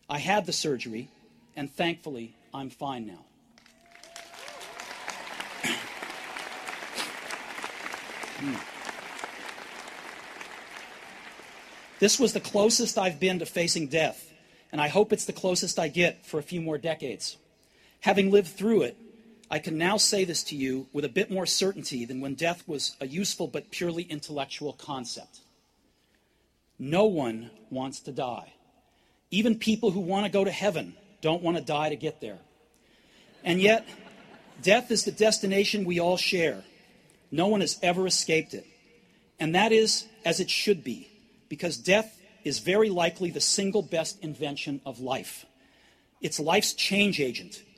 I had the surgery, and thankfully, I'm fine now. This was the closest I've been to facing death, and I hope it's the closest I get for a few more decades. Having lived through it, I can now say this to you with a bit more certainty than when death was a useful but purely intellectual concept. No one wants to die. Even people who want to go to heaven don't want to die to get there. And yet, death is the destination we all share. No one has ever escaped it. And that is as it should be, because death is very likely the single best invention of life. It's life's change agent,